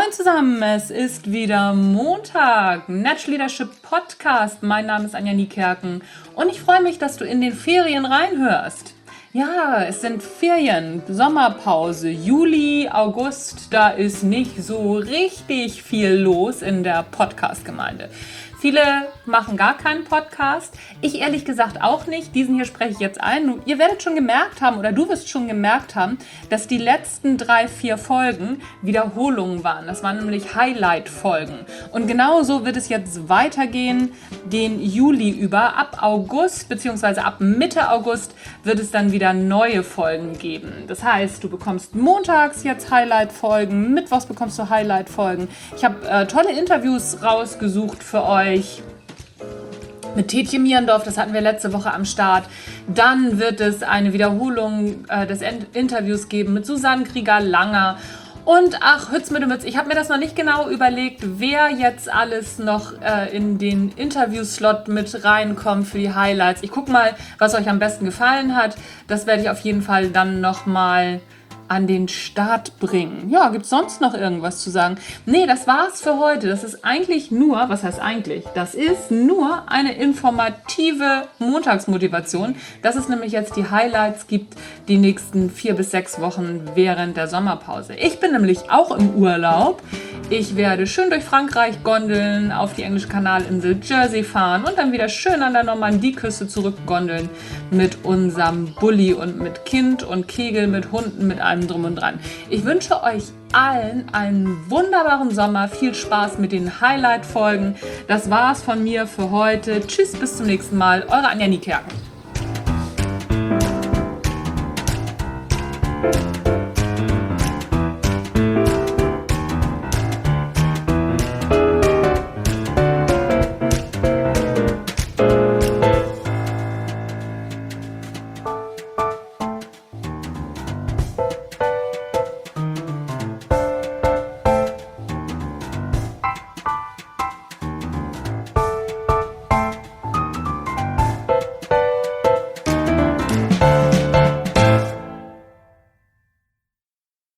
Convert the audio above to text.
Moin zusammen, es ist wieder Montag, Natural Leadership Podcast. Mein Name ist Anja Niekerken und ich freue mich, dass du in den Ferien reinhörst. Ja, es sind Ferien, Sommerpause, Juli, August, da ist nicht so richtig viel los in der Podcast-Gemeinde. Viele machen gar keinen Podcast. Ich ehrlich gesagt auch nicht. Diesen hier spreche ich jetzt ein. Ihr werdet schon gemerkt haben, oder du wirst schon gemerkt haben, dass die letzten 3-4 Folgen Wiederholungen waren. Das waren nämlich Highlight-Folgen. Und genauso wird es jetzt weitergehen, den Juli über. Ab August bzw. ab Mitte August wird es dann wieder neue Folgen geben. Das heißt, du bekommst montags jetzt Highlight-Folgen, mittwochs bekommst du Highlight-Folgen. Ich habe tolle Interviews rausgesucht für euch. Mit Tietje Mierendorf, das hatten wir letzte Woche am Start. Dann wird es eine Wiederholung des Interviews geben mit Susanne Krieger-Langer. Und ach, Hütz mit dem Mütz, ich habe mir das noch nicht genau überlegt, wer jetzt alles noch in den Interviewslot mit reinkommt für die Highlights. Ich gucke mal, was euch am besten gefallen hat. Das werde ich auf jeden Fall dann nochmal an den Start bringen. Ja, gibt es sonst noch irgendwas zu sagen? Nee, das war's für heute. Das ist eigentlich nur, was heißt eigentlich? Das ist nur eine informative Montagsmotivation, dass es nämlich jetzt die Highlights gibt, die nächsten 4 bis 6 Wochen während der Sommerpause. Ich bin nämlich auch im Urlaub. Ich werde schön durch Frankreich gondeln, auf die englische Kanalinsel Jersey fahren und dann wieder schön an der Normandieküste zurückgondeln mit unserem Bulli und mit Kind und Kegel, mit Hunden, mit allem drum und dran. Ich wünsche euch allen einen wunderbaren Sommer. Viel Spaß mit den Highlight-Folgen. Das war's von mir für heute. Tschüss, bis zum nächsten Mal. Eure Anja Niekerken.